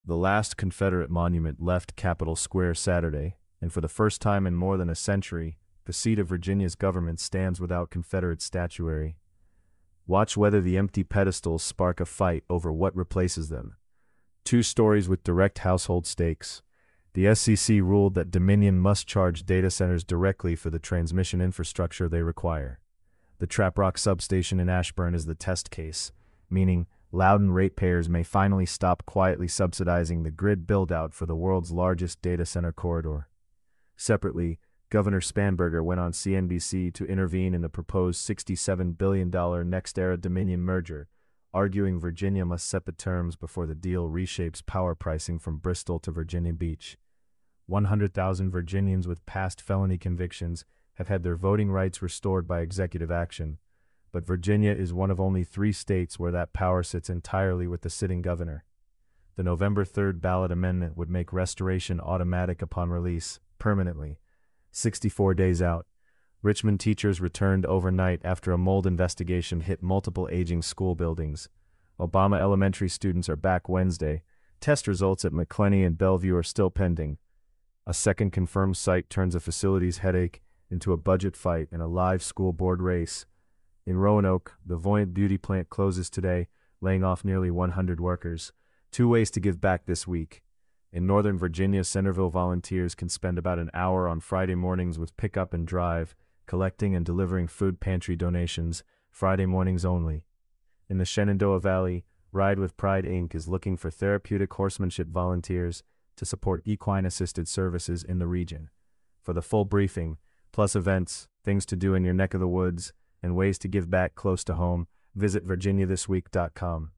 The last Confederate monument left Capitol Square Saturday, and for the first time in more than a century, the seat of Virginia's government stands without Confederate statuary. Watch whether the empty pedestals spark a fight over what replaces them. Two stories with direct household stakes. The SEC ruled that Dominion must charge data centers directly for the transmission infrastructure they require. The Trap Rock substation in Ashburn is the test case, meaning Loudoun ratepayers may finally stop quietly subsidizing the grid build-out for the world's largest data center corridor. Separately, Governor Spanberger went on CNBC to intervene in the proposed $67 billion NextEra Dominion merger, arguing Virginia must set the terms before the deal reshapes power pricing from Bristol to Virginia Beach. 100,000 Virginians with past felony convictions have had their voting rights restored by executive action, but Virginia is one of only 3 states where that power sits entirely with the sitting governor. The November 3rd ballot amendment would make restoration automatic upon release, permanently. 64 days out, Richmond teachers returned overnight after a mold investigation hit multiple aging school buildings. Obama elementary students are back Wednesday. Test results at McClenny and Bellevue are still pending. A second confirmed site turns a facilities headache into a budget fight in a live school board race. In Roanoke, the Voyant Beauty plant closes today, laying off nearly 100 workers. 2 ways to give back this week. In Northern Virginia, Centerville volunteers can spend about an hour on Friday mornings with Pickup and Drive, collecting and delivering food pantry donations, Friday mornings only. In the Shenandoah Valley, Ride with Pride Inc. is looking for therapeutic horsemanship volunteers to support equine-assisted services in the region. For the full briefing, plus events, things to do in your neck of the woods, and ways to give back close to home, visit virginiathisweek.com.